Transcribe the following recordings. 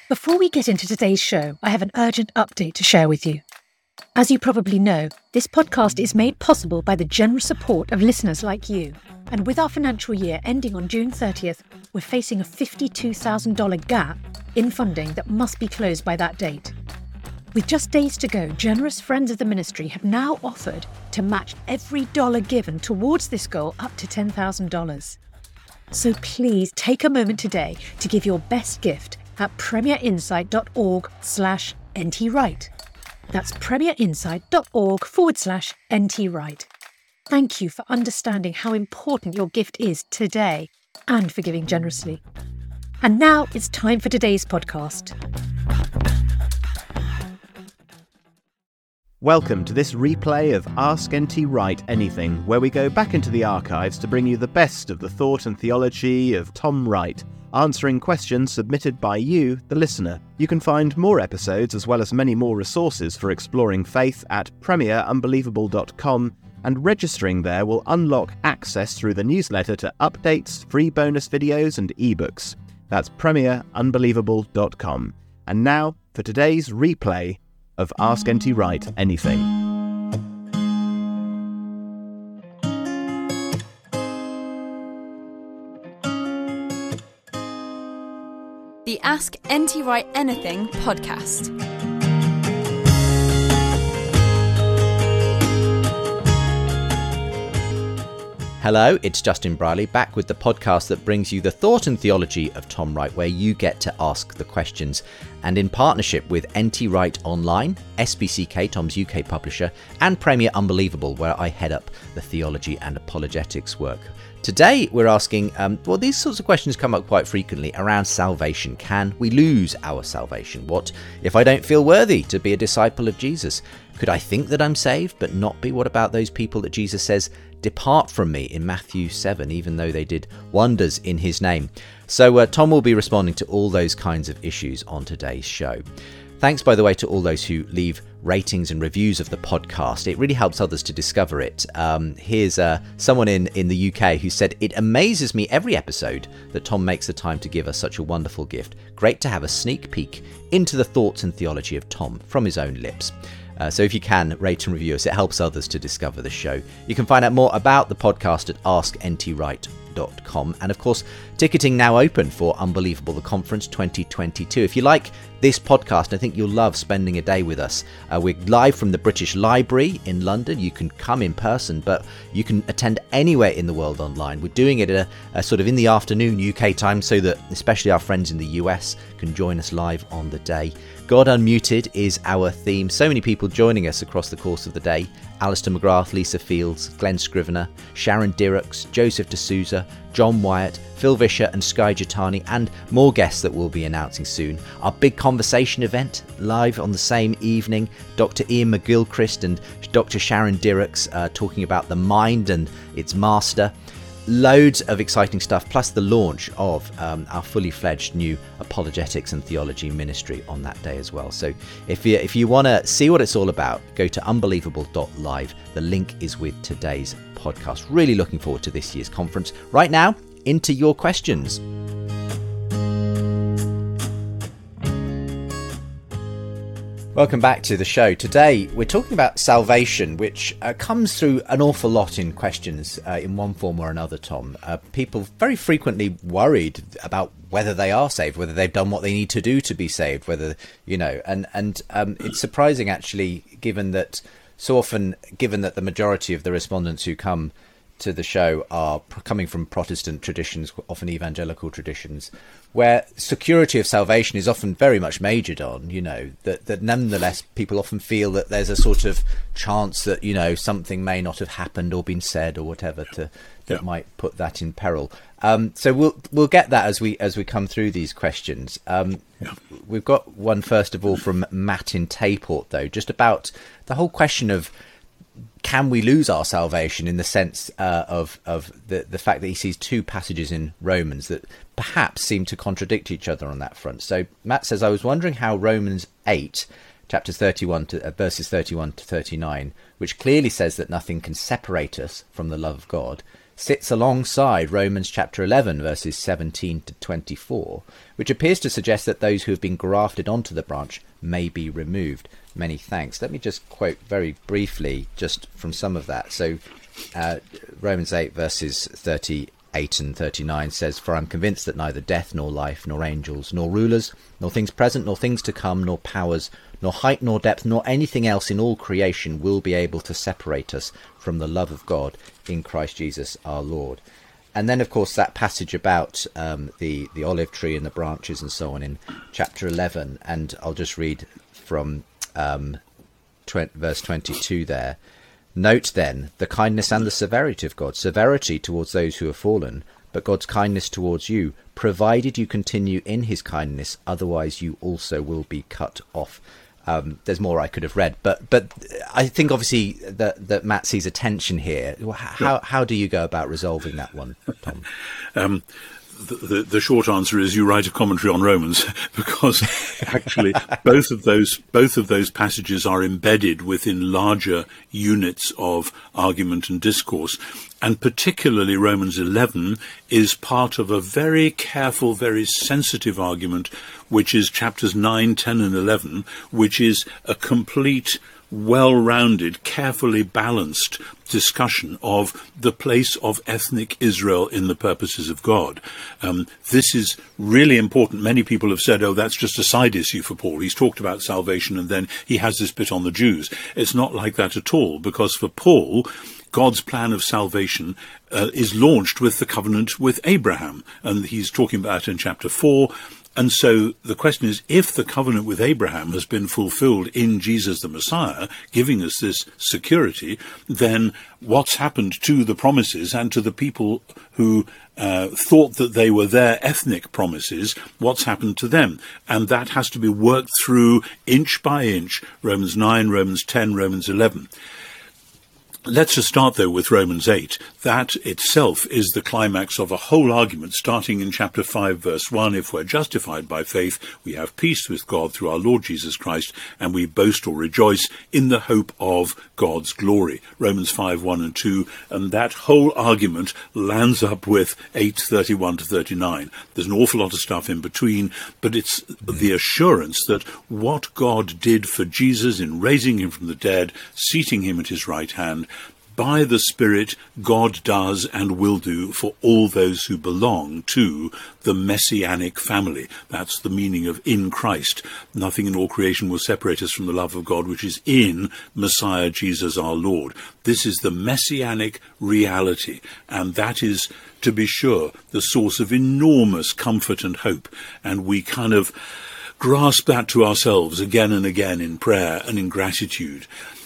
Before we get into today's show, I have an urgent update to share with you. As you probably know, this podcast is made possible by the generous support of listeners like you. And with our financial year ending on June 30th, we're facing a $52,000 gap in funding that must be closed by that date. With just days to go, generous friends of the ministry have now offered to match every dollar given towards this goal up to $10,000. So please take a moment today to give your best gift at premierinsight.org/NTWrite. That's premierinsight.org/NTWrite. Thank you for understanding how important your gift is today and for giving generously. And now it's time for today's podcast. Welcome to this replay of Ask NT Wright Anything, where we go back into the archives to bring you the best of the thought and theology of Tom Wright, answering questions submitted by you, the listener. You can find more episodes as well as many more resources for exploring faith at premierunbelievable.com, and registering there will unlock access through the newsletter to updates, free bonus videos and ebooks. That's premierunbelievable.com. And now for today's replay of Ask NT Wright Anything. The Ask NT Wright Anything podcast. Hello, it's Justin Brierley back with the podcast that brings you the thought and theology of Tom Wright, where you get to ask the questions. And in partnership with NT Wright Online, SBCK, Tom's UK publisher, and Premier Unbelievable, where I head up the theology and apologetics work. Today we're asking, these sorts of questions come up quite frequently around salvation. Can we lose our salvation? What if I don't feel worthy to be a disciple of Jesus? Could I think that I'm saved but not be? What about those people that Jesus says, depart from me in Matthew 7, even though they did wonders in his name? So Tom will be responding to all those kinds of issues on today's show. Thanks, by the way, to all those who leave ratings and reviews of the podcast. It really helps others to discover it. Here's someone in the UK who said, it amazes me every episode that Tom makes the time to give us such a wonderful gift. Great to have a sneak peek into the thoughts and theology of Tom from his own lips. So if you can, rate and review us. It helps others to discover the show. You can find out more about the podcast at asktwright.com. And of course, ticketing now open for Unbelievable the Conference 2022. If you like this podcast, I think you'll love spending a day with us. We're live from the British Library in London. You can come in person, but you can attend anywhere in the world online. We're doing it at a sort of in the afternoon UK time, so that especially our friends in the US can join us live on the day. God Unmuted is our theme. So many people joining us across the course of the day. Alistair McGrath, Lisa Fields, Glenn Scrivener, Sharon Dirks, Joseph D'Souza, John Wyatt, Phil Vischer and Sky Jatani, and more guests that we'll be announcing soon. Our big conversation event, live on the same evening, Dr. Ian McGilchrist and Dr. Sharon Dirks talking about the mind and its master. Loads of exciting stuff, plus the launch of our fully fledged new apologetics and theology ministry on that day as well. So if you want to see what it's all about, go to unbelievable.live. The link is with today's podcast. Really looking forward to this year's conference. Right now, into your questions. Welcome back to the show. Today we're talking about salvation, which comes through an awful lot in questions in one form or another, Tom. People very frequently worried about whether they are saved, whether they've done what they need to do to be saved, whether, and it's surprising actually, given that the majority of the respondents who come to the show are coming from Protestant traditions, often evangelical traditions, where security of salvation is often very much majored on, that nonetheless people often feel that there's a sort of chance that, something may not have happened or been said or whatever that might put that in peril. So we'll get that as we come through these questions. We've got one first of all from Matt in Tayport, though, just about the whole question of, can we lose our salvation, in the sense of the fact that he sees two passages in Romans that perhaps seem to contradict each other on that front. So Matt says, I was wondering how Romans 8, chapters 31 to verses 31 to 39, which clearly says that nothing can separate us from the love of God, sits alongside Romans chapter 11, verses 17 to 24, which appears to suggest that those who have been grafted onto the branch may be removed. Many thanks. Let me just quote very briefly just from some of that. So Romans 8, verses 38 and 39 says, "For I am convinced that neither death nor life, nor angels, nor rulers, nor things present, nor things to come, nor powers, nor height, nor depth, nor anything else in all creation will be able to separate us from the love of God in Christ Jesus our Lord." And then, of course, that passage about the olive tree and the branches and so on in chapter 11. And I'll just read from verse 22 there. "Note then the kindness and the severity of God. Severity towards those who have fallen, but God's kindness towards you, provided you continue in his kindness, otherwise you also will be cut off." There's more I could have read, but I think obviously that Matt sees a tension here. How do you go about resolving that one, Tom? The short answer is you write a commentary on Romans, because actually both of those passages are embedded within larger units of argument and discourse. And particularly Romans 11 is part of a very careful, very sensitive argument, which is chapters 9, 10 and 11, which is a complete, well-rounded, carefully balanced discussion of the place of ethnic Israel in the purposes of God. This is really important. Many people have said, oh, that's just a side issue for Paul. He's talked about salvation and then he has this bit on the Jews. It's not like that at all, because for Paul, God's plan of salvation is launched with the covenant with Abraham, and he's talking about it in chapter 4. And so the question is, if the covenant with Abraham has been fulfilled in Jesus the Messiah, giving us this security, then what's happened to the promises and to the people who thought that they were their ethnic promises? What's happened to them? And that has to be worked through inch by inch, Romans 9, Romans 10, Romans 11. Let's just start, though, with Romans 8. That itself is the climax of a whole argument, starting in chapter 5, verse 1. If we're justified by faith, we have peace with God through our Lord Jesus Christ, and we boast or rejoice in the hope of God's glory. Romans 5, 1 and 2. And that whole argument lands up with 8, 31 to 39. There's an awful lot of stuff in between, but it's the assurance that what God did for Jesus in raising him from the dead, seating him at his right hand, by the Spirit, God does and will do for all those who belong to the messianic family. That's the meaning of in Christ. Nothing in all creation will separate us from the love of God, which is in Messiah Jesus our Lord. This is the messianic reality, and that is, to be sure, the source of enormous comfort and hope. And we kind of grasp that to ourselves again and again in prayer and in gratitude.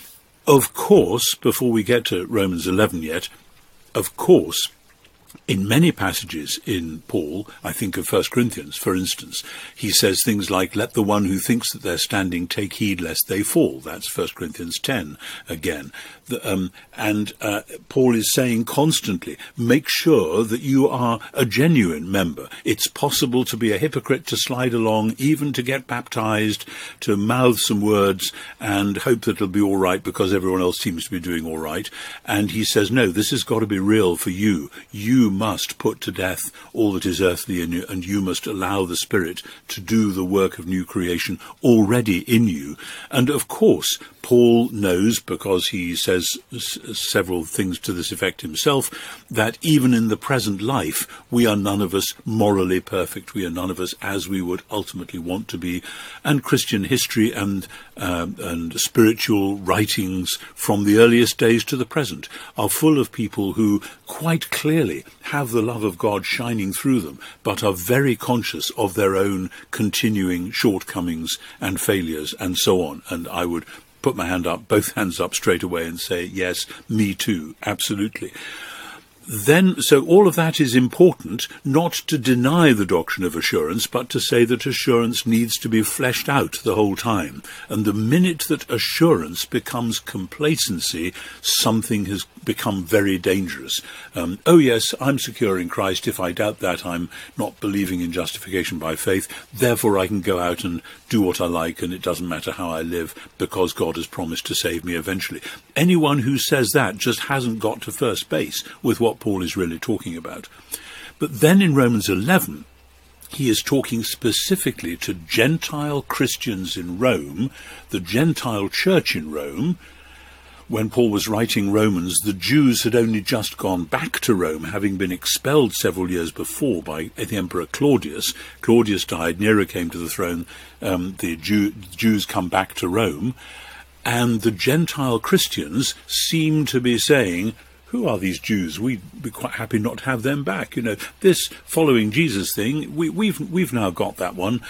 Of course, before we get to Romans 11 yet, of course, in many passages in Paul, I think of 1 Corinthians, for instance, he says things like, let the one who thinks that they're standing take heed lest they fall. That's 1 Corinthians 10 again. Paul is saying constantly, make sure that you are a genuine member. It's possible to be a hypocrite, to slide along, even to get baptized, to mouth some words and hope that it'll be all right because everyone else seems to be doing all right. And he says, no, this has got to be real for you. You must put to death all that is earthly in you, and you must allow the Spirit to do the work of new creation already in you. And of course, Paul knows, because he says several things to this effect himself, that even in the present life, we are none of us morally perfect. We are none of us as we would ultimately want to be. And Christian history and spiritual writings from the earliest days to the present are full of people who quite clearly have the love of God shining through them, but are very conscious of their own continuing shortcomings and failures and so on. And I would put my hand up, both hands up straight away and say, yes, me too, absolutely. Then, so all of that is important, not to deny the doctrine of assurance, but to say that assurance needs to be fleshed out the whole time. And the minute that assurance becomes complacency, something has become very dangerous. Oh yes, I'm secure in Christ. If I doubt that, I'm not believing in justification by faith. Therefore I can go out and do what I like, and it doesn't matter how I live, because God has promised to save me eventually. Anyone who says that just hasn't got to first base with what what Paul is really talking about. But then in Romans 11, he is talking specifically to Gentile Christians in Rome, the Gentile church in Rome. When Paul was writing Romans, the Jews had only just gone back to Rome, having been expelled several years before by the Emperor Claudius. Claudius died, Nero came to the throne, the Jews come back to Rome, and the Gentile Christians seem to be saying, who are these Jews? We'd be quite happy not to have them back. This following Jesus thing, we've now got that one.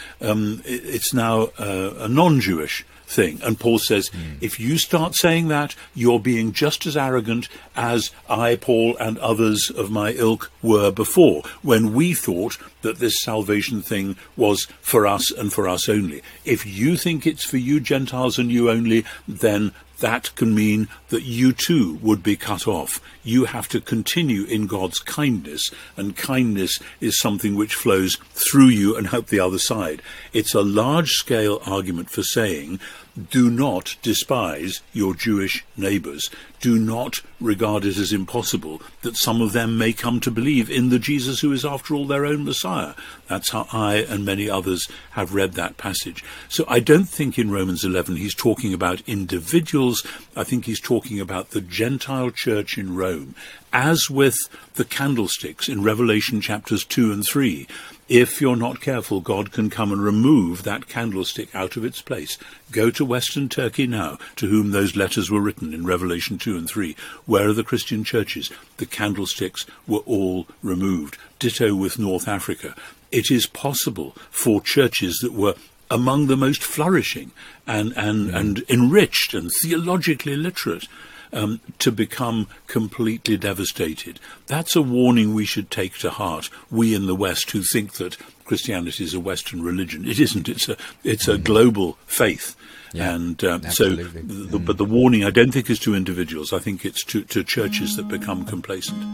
It's now a non-Jewish thing. And Paul says, if you start saying that, you're being just as arrogant as I, Paul, and others of my ilk were before, when we thought that this salvation thing was for us and for us only. If you think it's for you Gentiles and you only, then that can mean that you too would be cut off. You have to continue in God's kindness, and kindness is something which flows through you and help the other side. It's a large-scale argument for saying, do not despise your Jewish neighbours. Do not regard it as impossible that some of them may come to believe in the Jesus who is, after all, their own Messiah. That's how I and many others have read that passage. So I don't think in Romans 11 he's talking about individuals. I think he's talking about the Gentile church in Rome. As with the candlesticks in Revelation chapters 2 and 3, if you're not careful, God can come and remove that candlestick out of its place. Go to Western Turkey now, to whom those letters were written in Revelation 2 and 3. Where are the Christian churches? The candlesticks were all removed. Ditto with North Africa. It is possible for churches that were among the most flourishing and enriched and theologically literate to become completely devastated. That's a warning we should take to heart, we in the West who think that Christianity is a Western religion. It isn't. It's a global faith. Yeah, and but the warning, I don't think, is to individuals. I think it's to churches that become complacent.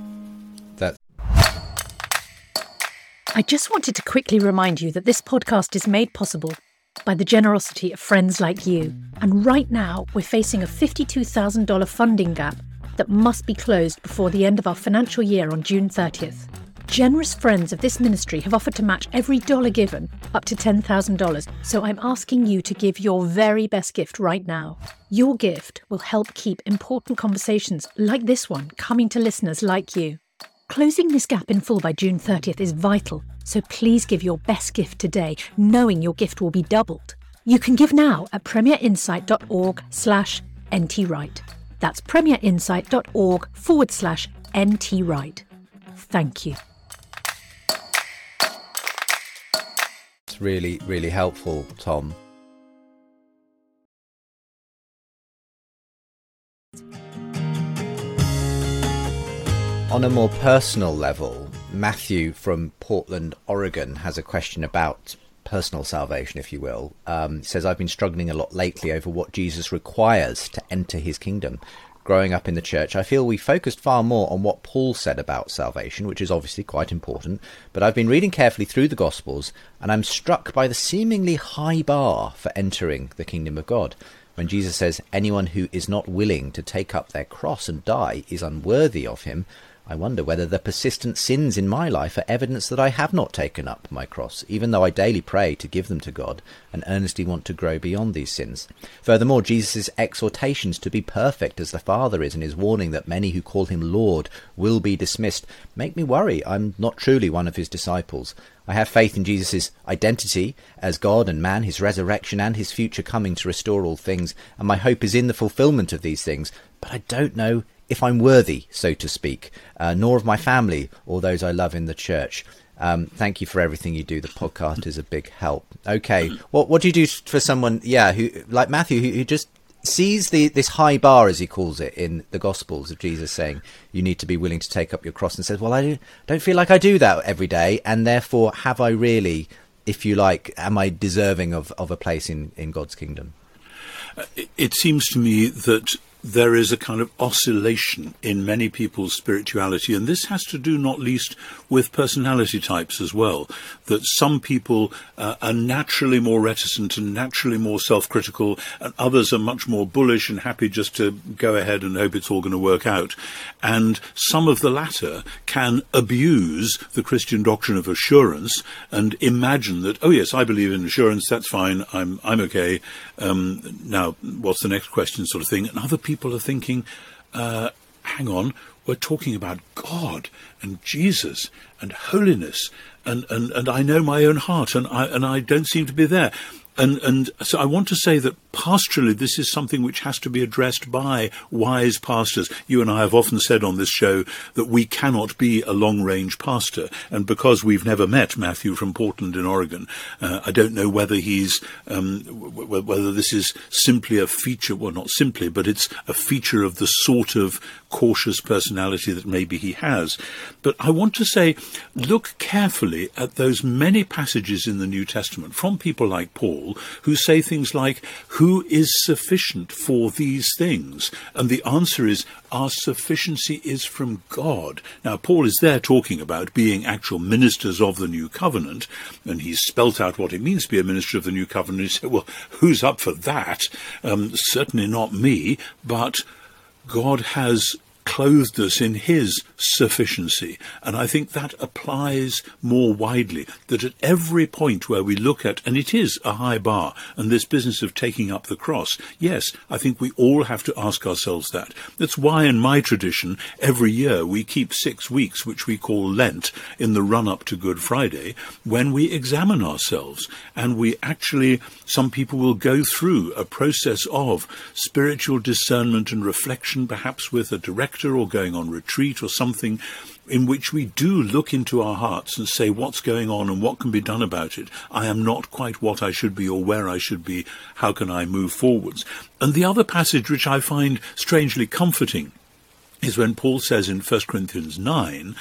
I just wanted to quickly remind you that this podcast is made possible by the generosity of friends like you. And right now, we're facing a $52,000 funding gap that must be closed before the end of our financial year on June 30th. Generous friends of this ministry have offered to match every dollar given up to $10,000, so I'm asking you to give your very best gift right now. Your gift will help keep important conversations like this one coming to listeners like you. Closing this gap in full by June 30th is vital, so please give your best gift today, knowing your gift will be doubled. You can give now at premierinsight.org/NTWrite. That's premierinsight.org/NTWrite. Thank you. It's really, really helpful, Tom. On a more personal level, Matthew from Portland, Oregon, has a question about personal salvation, if you will. He says, I've been struggling a lot lately over what Jesus requires to enter his kingdom. Growing up in the church, I feel we focused far more on what Paul said about salvation, which is obviously quite important, but I've been reading carefully through the Gospels, and I'm struck by the seemingly high bar for entering the kingdom of God. When Jesus says, anyone who is not willing to take up their cross and die is unworthy of him, I wonder whether the persistent sins in my life are evidence that I have not taken up my cross, even though I daily pray to give them to God and earnestly want to grow beyond these sins. Furthermore, Jesus' exhortations to be perfect as the Father is, and his warning that many who call him Lord will be dismissed, make me worry I'm not truly one of his disciples. I have faith in Jesus' identity as God and man, his resurrection and his future coming to restore all things, and my hope is in the fulfillment of these things, but I don't know if I'm worthy, so to speak, nor of my family or those I love in the church. Thank you for everything you do. The podcast is a big help. Okay, what do you do for someone, who, like Matthew, who just sees this high bar, as he calls it, in the Gospels of Jesus saying you need to be willing to take up your cross, and says, well, I don't feel like I do that every day, and therefore have I really, if you like, am I deserving of a place in God's kingdom? It seems to me that there is a kind of oscillation in many people's spirituality, and this has to do not least with personality types as well, that some people are naturally more reticent and naturally more self-critical, and others are much more bullish and happy just to go ahead and hope it's all going to work out. And some of the latter can abuse the Christian doctrine of assurance and imagine that, oh yes, I believe in assurance, that's fine, I'm okay, now what's the next question, sort of thing. And other people are thinking, hang on, we're talking about God and Jesus and holiness, and I know my own heart, and I don't seem to be there. And so I want to say that pastorally, this is something which has to be addressed by wise pastors. You and I have often said on this show that we cannot be a long-range pastor. And because we've never met Matthew from Portland in Oregon, I don't know whether whether this is simply a feature, well, not simply, but it's a feature of the sort of cautious personality that maybe he has. But I want to say, look carefully at those many passages in the New Testament from people like Paul, who say things like, who is sufficient for these things? And the answer is, our sufficiency is from God. Now, Paul is there talking about being actual ministers of the New Covenant, and he's spelt out what it means to be a minister of the New Covenant. He said, well, who's up for that? Certainly not me, but God has clothed us in his sufficiency. And I think that applies more widely, that at every point where we look at, and it is a high bar, and this business of taking up the cross, yes, I think we all have to ask ourselves that. That's why in my tradition, every year we keep 6 weeks, which we call Lent, in the run-up to Good Friday, when we examine ourselves. And we actually, some people will go through a process of spiritual discernment and reflection, perhaps with a director or going on retreat or something, in which we do look into our hearts and say what's going on and what can be done about it. I am not quite what I should be or where I should be. How can I move forwards? And the other passage which I find strangely comforting is when Paul says in 1 Corinthians 9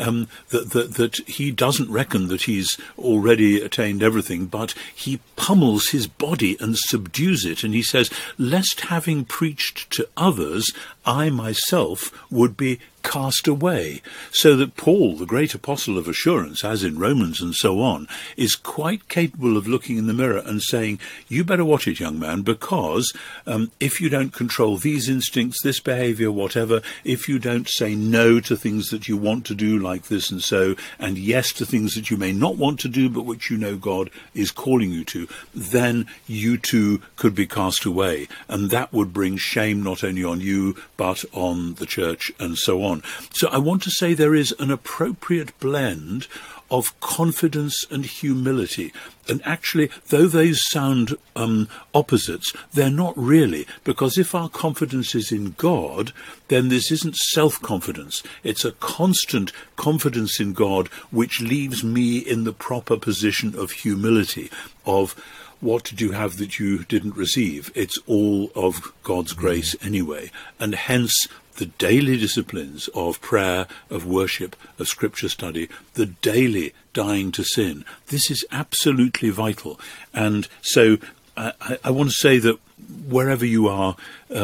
that he doesn't reckon that he's already attained everything, but he pummels his body and subdues it. And he says, lest having preached to others, I myself would be cast away. So that Paul, the great apostle of assurance, as in Romans and so on, is quite capable of looking in the mirror and saying, you better watch it, young man, because if you don't control these instincts, this behavior, whatever, if you don't say no to things that you want to do like this and so, and yes to things that you may not want to do, but which you know God is calling you to, then you too could be cast away. And that would bring shame not only on you, but on the church and so on. So I want to say there is an appropriate blend of confidence and humility. And actually, though those sound opposites, they're not really, because if our confidence is in God, then this isn't self-confidence. It's a constant confidence in God, which leaves me in the proper position of humility, of what did you have that you didn't receive? It's all of God's grace anyway. And hence, the daily disciplines of prayer, of worship, of scripture study, the daily dying to sin. This is absolutely vital. And so I want to say that wherever you are,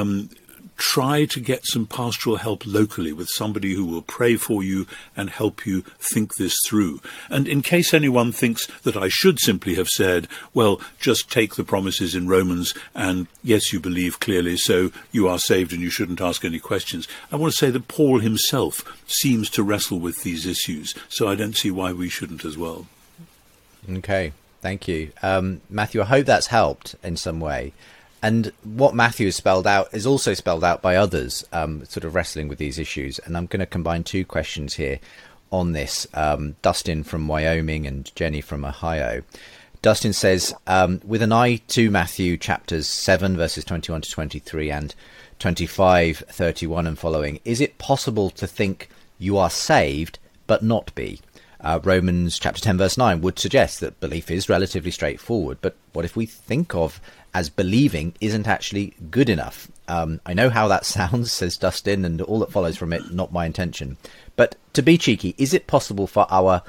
try to get some pastoral help locally with somebody who will pray for you and help you think this through. And in case anyone thinks that I should simply have said, well, just take the promises in Romans and yes, you believe clearly, so you are saved and you shouldn't ask any questions. I want to say that Paul himself seems to wrestle with these issues, so I don't see why we shouldn't as well. Okay, thank you. Matthew, I hope that's helped in some way. And what Matthew has spelled out is also spelled out by others, sort of wrestling with these issues. And I'm going to combine two questions here on this. Dustin from Wyoming and Jenny from Ohio. Dustin says, with an eye to Matthew chapters 7, verses 21 to 23 and 25, 31 and following, is it possible to think you are saved but not be? Romans chapter 10, verse 9 would suggest that belief is relatively straightforward. But what if we think of as believing isn't actually good enough? I know how that sounds, says Dustin, and all that follows from it, not my intention. But to be cheeky, is it possible for our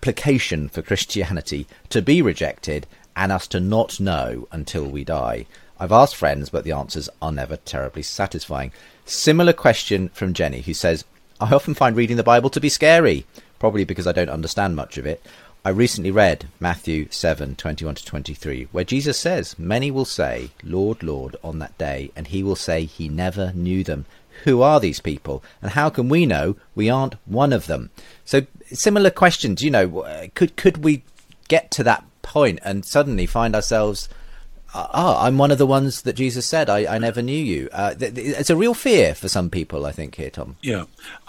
application for Christianity to be rejected and us to not know until we die? I've asked friends, but the answers are never terribly satisfying. Similar question from Jenny, who says, I often find reading the Bible to be scary, probably because I don't understand much of it. I recently read Matthew 7:21-23, where Jesus says, many will say, Lord, Lord, on that day, and he will say he never knew them. Who are these people, and how can we know we aren't one of them? So similar questions, could we get to that point and suddenly find ourselves, I'm one of the ones that Jesus said, I never knew you. It's a real fear for some people, I think, here, Tom. Yeah,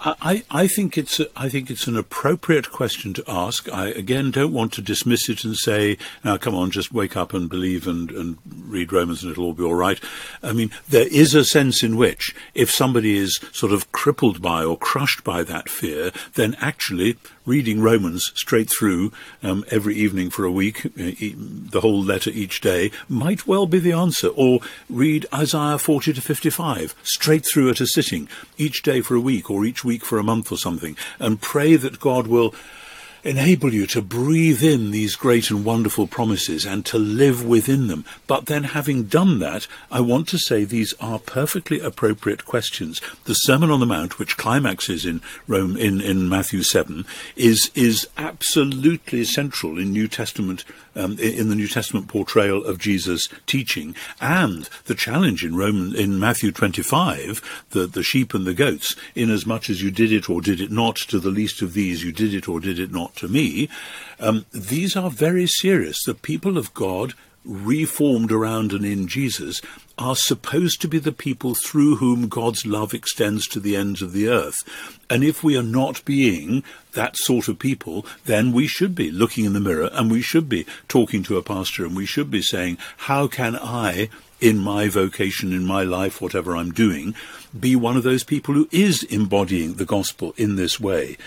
I think it's an appropriate question to ask. I, again, don't want to dismiss it and say, now, come on, just wake up and believe and read Romans and it'll all be all right. I mean, there is a sense in which if somebody is sort of crippled by or crushed by that fear, then actually reading Romans straight through every evening for a week, the whole letter each day, might well be the answer. Or read Isaiah 40-55 straight through at a sitting, each day for a week or each week for a month or something, and pray that God will enable you to breathe in these great and wonderful promises and to live within them. But then, having done that, I want to say these are perfectly appropriate questions. The Sermon on the Mount, which climaxes in Matthew 7, is absolutely central in New Testament in the New Testament portrayal of Jesus' teaching, and the challenge in Matthew 25, the sheep and the goats, inasmuch as you did it or did it not to the least of these, you did it or did it not to me. These are very serious. The people of God, reformed around and in Jesus, are supposed to be the people through whom God's love extends to the ends of the earth. And if we are not being that sort of people, then we should be looking in the mirror and we should be talking to a pastor and we should be saying, how can I, in my vocation, in my life, whatever I'm doing, be one of those people who is embodying the gospel in this way?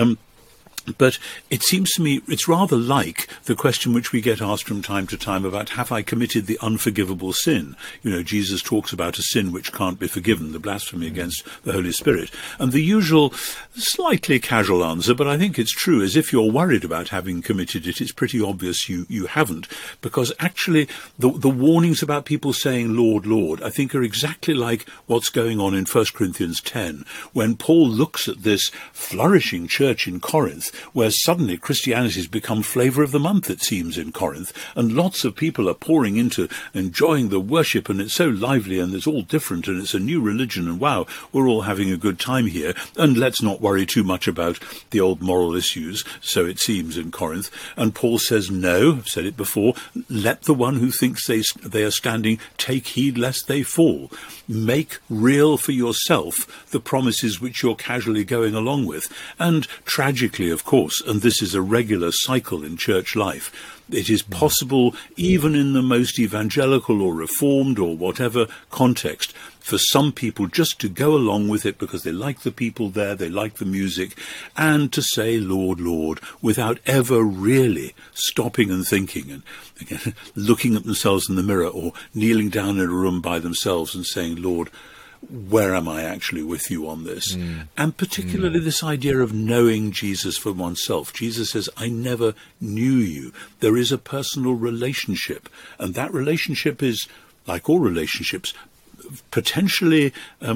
But it seems to me it's rather like the question which we get asked from time to time about, have I committed the unforgivable sin? You know, Jesus talks about a sin which can't be forgiven, the blasphemy against the Holy Spirit. And the usual slightly casual answer, but I think it's true, is if you're worried about having committed it, it's pretty obvious you haven't. Because actually the warnings about people saying, Lord, Lord, I think are exactly like what's going on in 1 Corinthians 10, when Paul looks at this flourishing church in Corinth, where suddenly Christianity has become flavour of the month, it seems, in Corinth, and lots of people are pouring into enjoying the worship, and it's so lively, and it's all different, and it's a new religion, and wow, we're all having a good time here, and let's not worry too much about the old moral issues, so it seems, in Corinth. And Paul says, no, I've said it before, let the one who thinks they are standing take heed lest they fall. Make real for yourself the promises which you're casually going along with. And tragically, of course, and this is a regular cycle in church life, it is possible, even in the most evangelical or reformed or whatever context, for some people just to go along with it because they like the people there, they like the music, and to say, Lord, Lord, without ever really stopping and thinking and again, looking at themselves in the mirror or kneeling down in a room by themselves and saying, Lord, where am I actually with you on this? And particularly this idea of knowing Jesus for oneself. Jesus says, I never knew you. There is a personal relationship, and that relationship is, like all relationships, potentially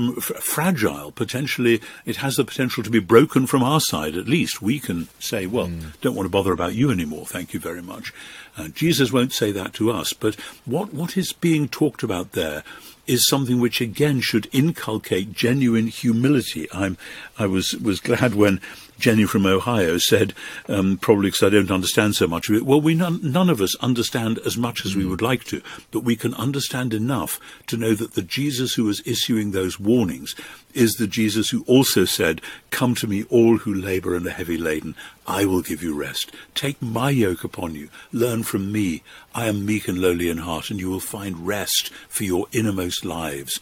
fragile. Potentially, it has the potential to be broken from our side. At least we can say, well, don't want to bother about you anymore, thank you very much. Jesus won't say that to us. But what is being talked about there is something which again should inculcate genuine humility. I was glad when Jenny from Ohio said, probably because I don't understand so much of it, well, none of us understand as much as we would like to, but we can understand enough to know that the Jesus who was issuing those warnings is the Jesus who also said, come to me all who labour and are heavy laden, I will give you rest. Take my yoke upon you, learn from me, I am meek and lowly in heart, and you will find rest for your innermost lives.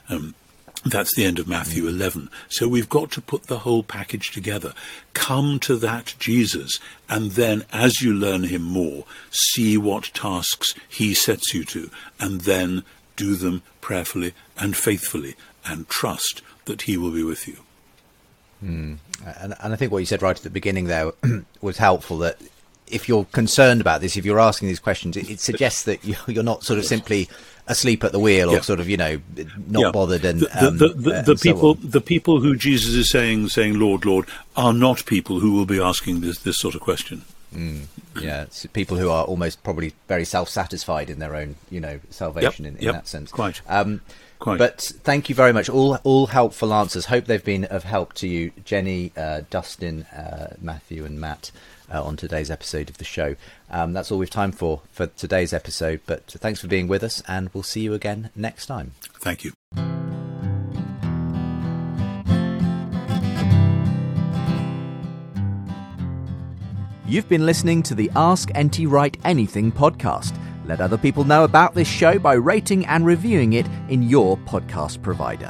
That's the end of Matthew 11. So we've got to put the whole package together. Come to that Jesus, and then as you learn him more, see what tasks he sets you to, and then do them prayerfully and faithfully, and trust that he will be with you. And I think what you said right at the beginning there was helpful, that if you're concerned about this, if you're asking these questions, it suggests that you're not sort of simply asleep at the wheel or sort of, not bothered. And the people who Jesus is saying, Lord, Lord, are not people who will be asking this sort of question. It's people who are almost probably very self-satisfied in their own, salvation in that sense. Quite. But thank you very much. All helpful answers. Hope they've been of help to you, Jenny, Dustin, Matthew and Matt, on today's episode of the show. That's all we've time for today's episode. But thanks for being with us, and we'll see you again next time. Thank you. You've been listening to the Ask NT Wright Anything podcast. Let other people know about this show by rating and reviewing it in your podcast provider.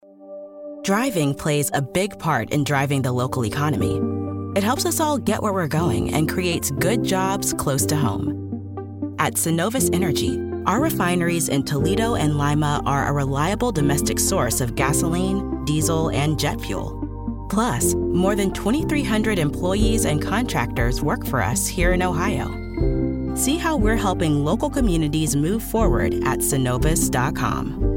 Driving plays a big part in driving the local economy. It helps us all get where we're going and creates good jobs close to home. At Synovus Energy, our refineries in Toledo and Lima are a reliable domestic source of gasoline, diesel, and jet fuel. Plus, more than 2,300 employees and contractors work for us here in Ohio. See how we're helping local communities move forward at Synovus.com.